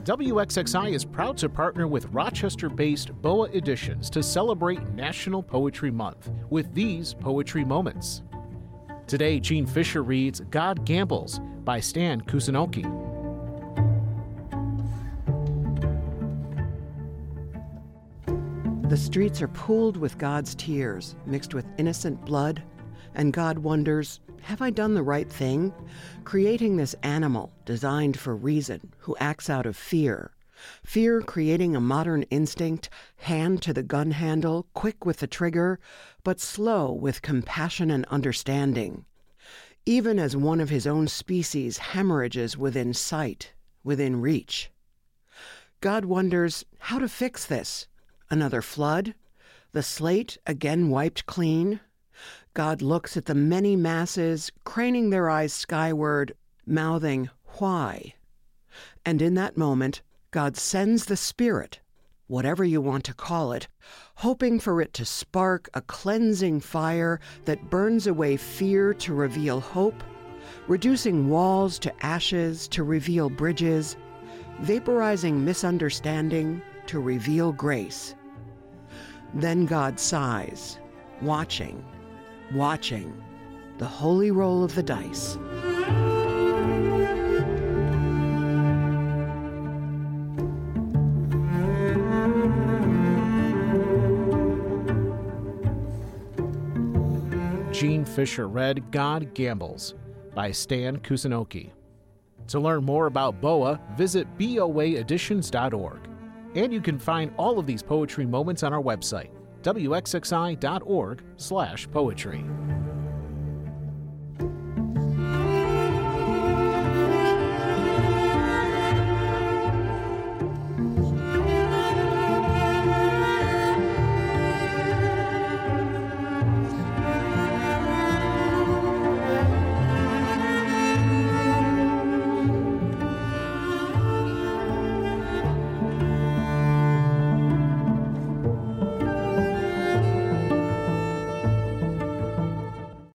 WXXI is proud to partner with Rochester-based BOA Editions to celebrate National Poetry Month with these poetry moments. Today, Gene Fisher reads God Gambles by Stan Kusunoki. The streets are pooled with God's tears, mixed with innocent blood, and God wonders, have I done the right thing? Creating this animal designed for reason, who acts out of fear. Fear creating a modern instinct, hand to the gun handle, quick with the trigger, but slow with compassion and understanding. Even as one of his own species hemorrhages within sight, within reach. God wonders how to fix this. Another flood? The slate again wiped clean? God looks at the many masses, craning their eyes skyward, mouthing, why? And in that moment, God sends the Spirit, whatever you want to call it, hoping for it to spark a cleansing fire that burns away fear to reveal hope, reducing walls to ashes to reveal bridges, vaporizing misunderstanding to reveal grace. Then God sighs, watching, the holy roll of the dice. Gene Fisher read God Gambles by Stan Kusunoki. To learn more about BOA, visit boaeditions.org. And you can find all of these poetry moments on our website, wxxi.org/poetry.